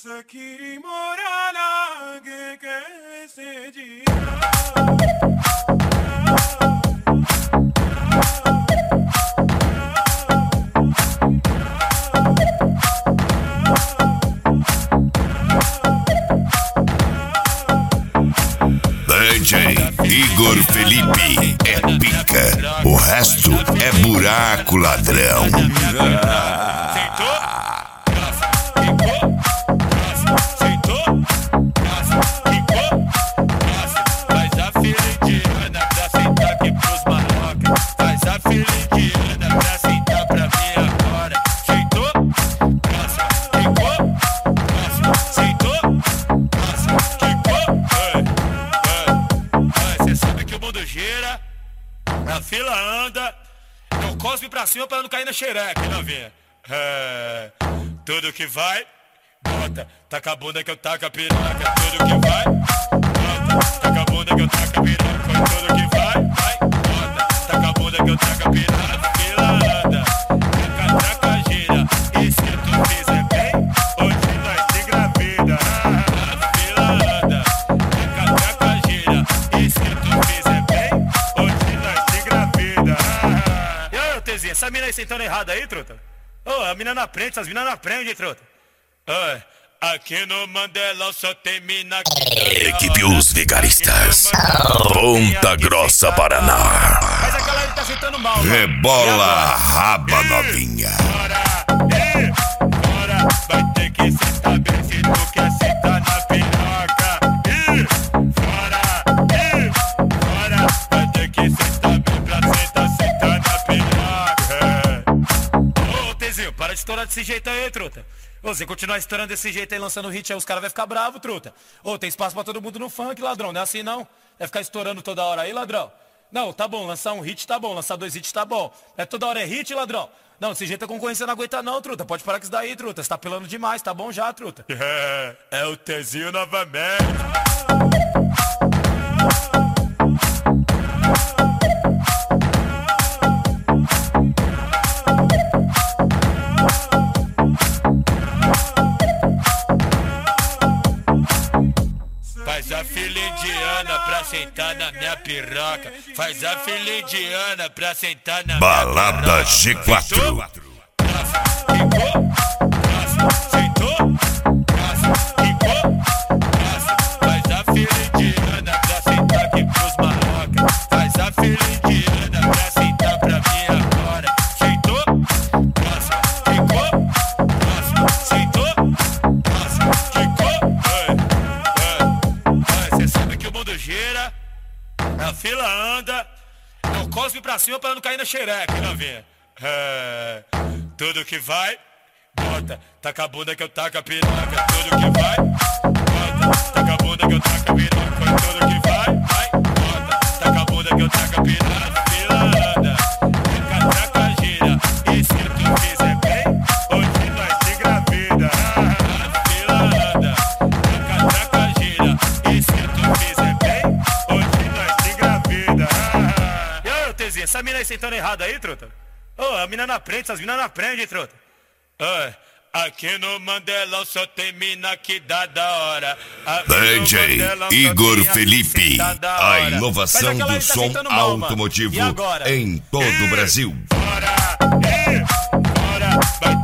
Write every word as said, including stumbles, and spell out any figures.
सखी मोरा लागे कैसे जिया D J Igor Felipe é pica, o resto é buraco, ladrão. A fila anda, não cospe pra cima pra não cair na xereca, novinha. É, tudo que vai, bota, taca a bunda que eu taco a piroca. Tudo que vai, bota, taca a bunda que eu taco a piroca. Tudo que vai, vai, bota, taca a bunda que eu taco a piroca. A fila anda, taca, taca, gira, e se tu fizer bem, hoje nós te engravida. A fila anda, taca, taca, gira, e se tu fizer bem, hoje nós te engravida. E aí, Tezinha, essa mina aí sentando errada aí, truta? Ô, oh, a mina na frente, essas minas na frente, truta. Oi, aqui no Mandelão só tem mina que... Equipe Os Vigaristas, Ponta Grossa, Paraná. Mas aquela aí tá sentando mal, mano. Rebola a raba, novinha. Bora, e, bora, vai ter que sentar bem se tu quer sentar na piroca. E, bora, e, bora, vai ter que sentar bem pra sentar, sentar na piroca. Ô, Tezinho, para de estourar desse jeito aí, truta. Ô, se continuar estourando desse jeito aí, lançando hit aí, os caras vão ficar bravos, truta. Ô, tem espaço pra todo mundo no funk, ladrão, não é assim não? É ficar estourando toda hora aí, ladrão? Não, tá bom, lançar um hit tá bom, lançar dois hits tá bom. É toda hora é hit, ladrão? Não, desse jeito a concorrência não aguenta não, truta. Pode parar com isso daí, truta. Você tá pelando demais, tá bom já, truta. É, é o Tezinho novamente. Faz a fila indiana pra sentar na minha piroca. Faz a fila indiana pra sentar na Balada minha piroca. G quatro. Ficou? Sentou? Ficou? Faz a fila indiana pra sentar aqui pros maloca. Faz a fila indiana pra sentar pra mim agora. Sentou? Ficou? Sentou? Ficou? Cê sabe que o mundo gira, a fila anda, não cospe pra cima pra não cair na xereca, novinha. É, tudo que vai, bota, taca a bunda que eu taco a piroca. Tudo que vai, bota, taca a bunda que eu taco a piroca. Tudo que vai, vai, bota, taca a bunda que eu taco a piroca. A fila anda, taca, taca, gira, e se tu fizer bem, hoje nós te engravida. A fila anda, taca, taca, gira, e se tu fizer bem, hoje nós te engravida. E aí, Tezinha, essa mina aí sentando errada aí, truta? Ô, oh, a mina na frente, essas minas na frente, truta. Oi, aqui no Mandelão só tem mina que dá da hora. D J Igor Felipe, a inovação do som automotivo em todo o Brasil. Bora, e, bora, vai